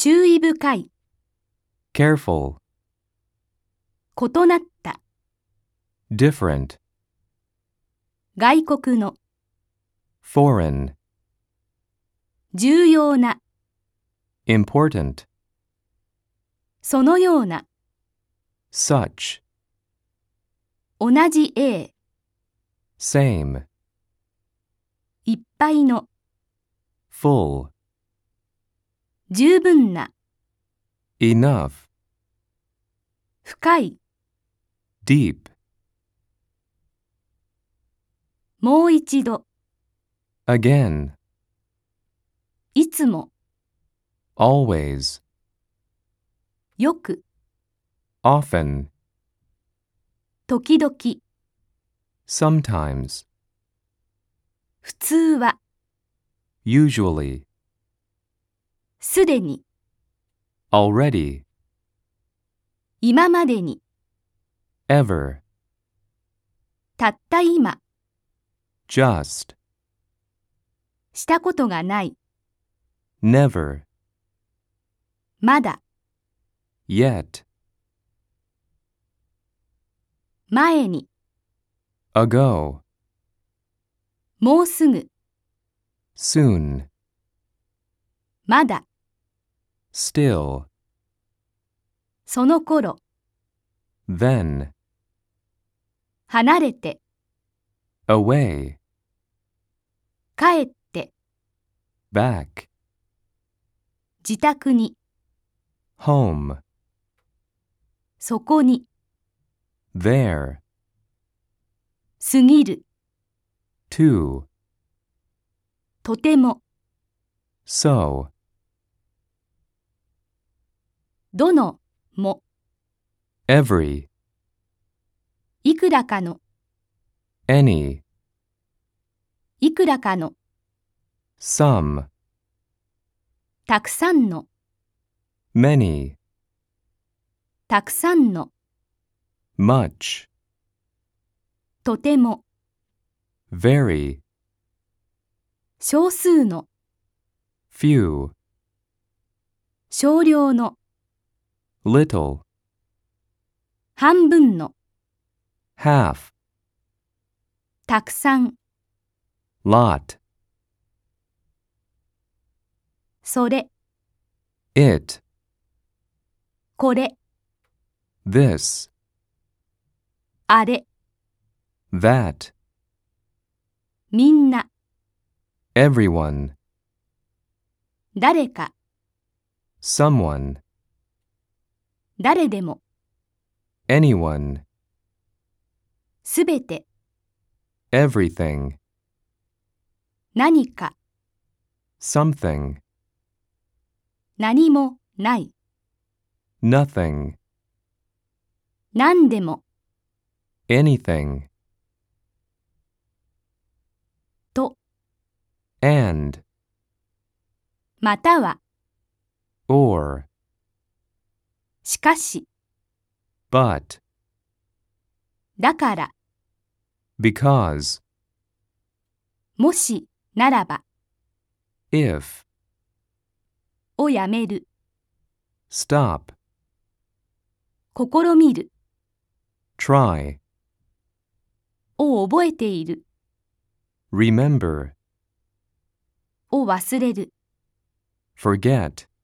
注意深い、 careful, 異なった、 different, 外国の、 foreign, 重要な、 important, そのような、 such, 同じ A、 same, いっぱいの、 full, 十分な、 enough, 深い、 deep, もう一度、 again, いつも、 always, よく、 often, 時々、 sometimes, 普通は、 usually, すでに、 already, 今までに、 ever, たった今、 just, したことがない、 never, まだ、 yet, 前に、 ago, もうすぐ、 soon, まだ、 still, その頃、 then, 離れて、 away, 帰って、 back, 自宅に、 home, そこに、 there, 過ぎる、 to, とても、 so, どの、も、 every, いくらかの、 any, いくらかの、 some, たくさんの、 many, たくさんの、 much, とても、 very, 少数の、 few, 少量の、 little, 半分の、 half, たくさん、 lot, それ、 it, これ、 this, あれ、 that, みんな、 everyone, 誰か、 someone, 誰でも、 anyone, すべて、 everything, 何か、 something, 何もない、 nothing, 何でも、 anything, と、 and, または、 or, しかし、 but, だから、 because, もし、ならば、 if, をやめる、 stop, 試みる、 try, を覚えている、 remember, を忘れる。 forget.